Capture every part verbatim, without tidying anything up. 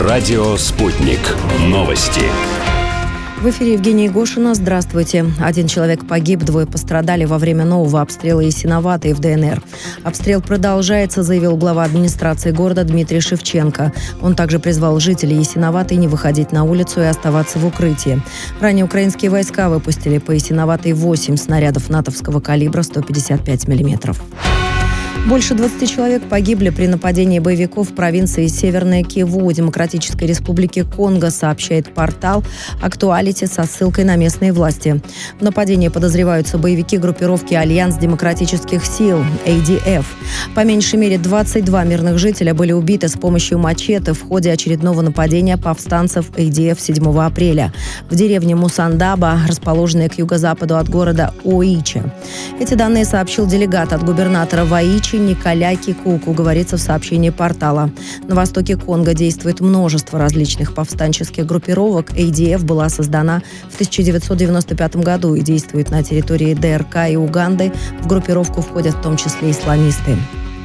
Радио «Спутник». Новости. В эфире Евгения Егошина. Здравствуйте. Один человек погиб, двое пострадали во время нового обстрела Ясиноватой в ДНР. Обстрел продолжается, заявил глава администрации города Дмитрий Шевченко. Он также призвал жителей Ясиноватой не выходить на улицу и оставаться в укрытии. Ранее украинские войска выпустили по Ясиноватой восемь снарядов натовского калибра сто пятьдесят пять миллиметров. Больше двадцати человек погибли при нападении боевиков в провинции Северная Киву Демократической Республики Конго, сообщает портал «Актуалити» со ссылкой на местные власти. В нападении подозреваются боевики группировки «Альянс демократических сил» эй ди эф. По меньшей мере двадцать два мирных жителя были убиты с помощью мачете в ходе очередного нападения повстанцев эй ди эф седьмого апреля в деревне Мусандаба, расположенной к юго-западу от города Оича. Эти данные сообщил делегат от губернатора Ваичи Николя Кикуку, говорится в сообщении портала. На востоке Конго действует множество различных повстанческих группировок. эй ди эф была создана в тысяча девятьсот девяносто пятом году и действует на территории ДРК и Уганды. В группировку входят в том числе исламисты.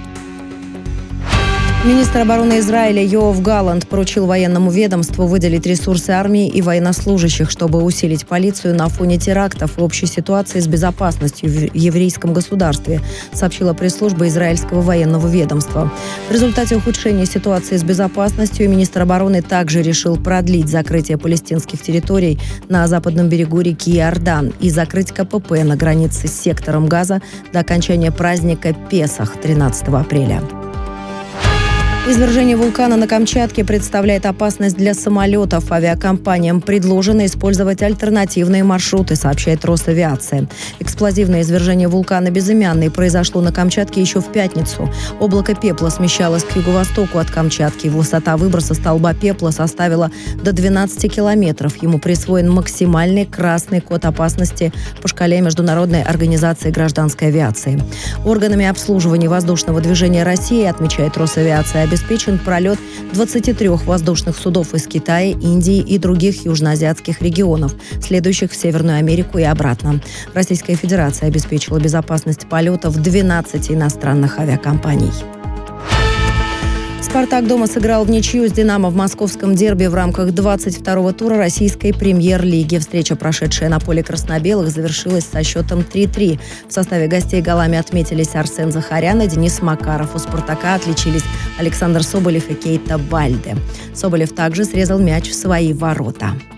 Министр обороны Израиля Йоав Галланд поручил военному ведомству выделить ресурсы армии и военнослужащих, чтобы усилить полицию на фоне терактов и общей ситуации с безопасностью в еврейском государстве, сообщила пресс-служба израильского военного ведомства. В результате ухудшения ситуации с безопасностью министр обороны также решил продлить закрытие палестинских территорий на западном берегу реки Иордан и закрыть ка пэ пэ на границе с сектором Газа до окончания праздника Песах тринадцатого апреля. Извержение вулкана на Камчатке представляет опасность для самолетов. Авиакомпаниям предложено использовать альтернативные маршруты, сообщает Росавиация. Эксплозивное извержение вулкана Безымянный произошло на Камчатке еще в пятницу. Облако пепла смещалось к юго-востоку от Камчатки. Высота выброса столба пепла составила до двенадцати километров. Ему присвоен максимальный красный код опасности по шкале Международной организации гражданской авиации. Органами обслуживания воздушного движения России, отмечает Росавиация, обеспечен пролет двадцати трёх воздушных судов из Китая, Индии и других южноазиатских регионов, следующих в Северную Америку и обратно. Российская Федерация обеспечила безопасность полетов двенадцати иностранных авиакомпаний. «Спартак» дома сыграл в ничью с «Динамо» в московском дерби в рамках двадцать второго тура российской премьер-лиги. Встреча, прошедшая на поле красно-белых, завершилась со счетом три-три. В составе гостей голами отметились Арсен Захарян и Денис Макаров. У «Спартака» отличились Александр Соболев и Кейта Бальде. Соболев также срезал мяч в свои ворота.